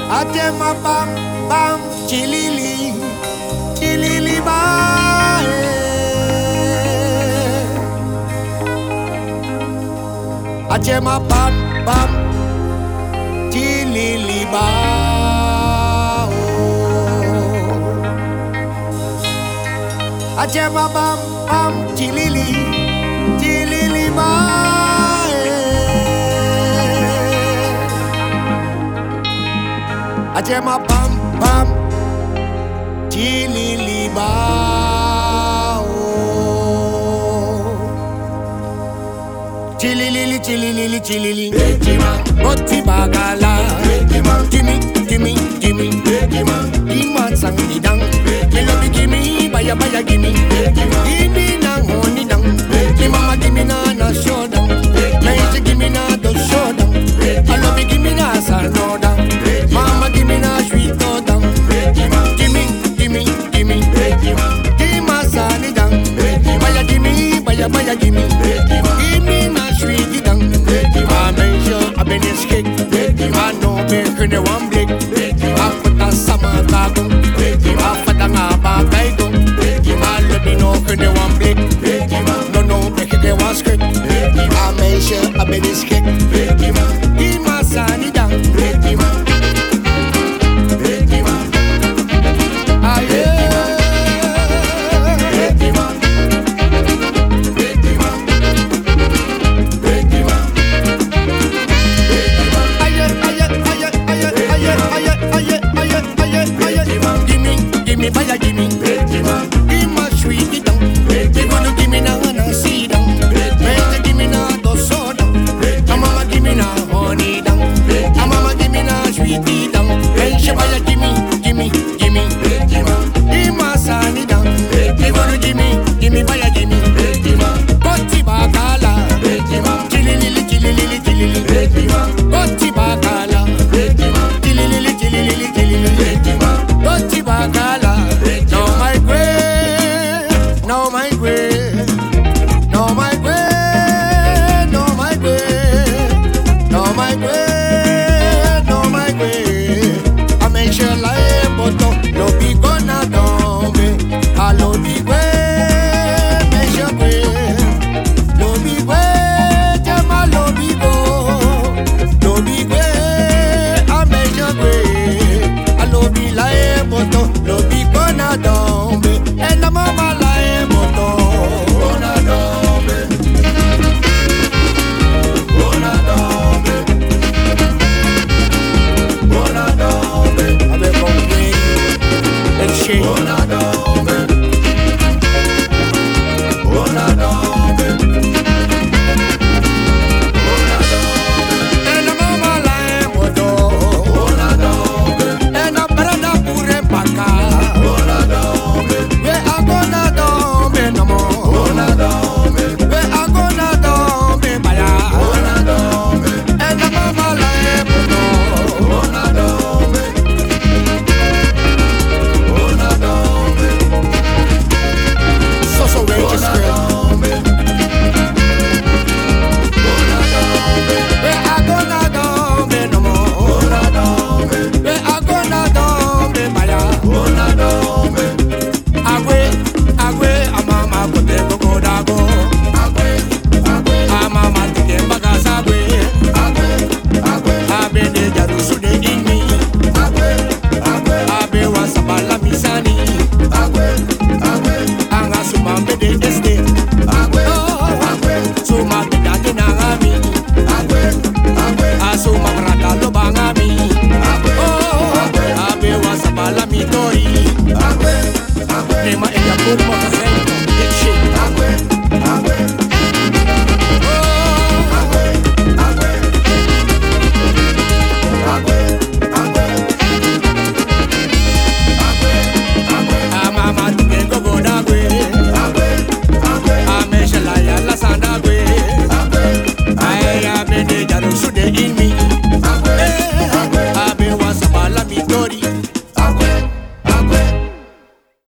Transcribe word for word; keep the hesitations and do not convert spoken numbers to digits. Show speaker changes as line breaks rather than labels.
Atema bam bam chilili chilili ba Atema bam bam chilili ba Atema bam bam chilili chilili ba Atema bam bam chilili ba Chilili chilili chilili Boti bagala Gimme gimme gimme Iman sang di dang Gimme gimme baya baya gimme Gimme na ngoni dang Mama gimme na na show dang Maisha gimme na do show dang Alobi gimme na sa no dang Mama gimme na sweet no dang Gimme gimme gimme Gimme sa ni dang Baya gimme baya baya gimme Gimme na sweet dang I make sure I've been this kick I know me kene one blick After sama tagong After nga bagay ko Alabi no kene one blick No no me kene one script I make sure I've been this kick Gimme sa ni dang Ah yeah Gimme baya gimme Gimme sweet dang They gonna gimme na na see dang Mama gimme na do so dang Mama gimme na honey dang Mama gimme na sweet dang Hey she baya gimme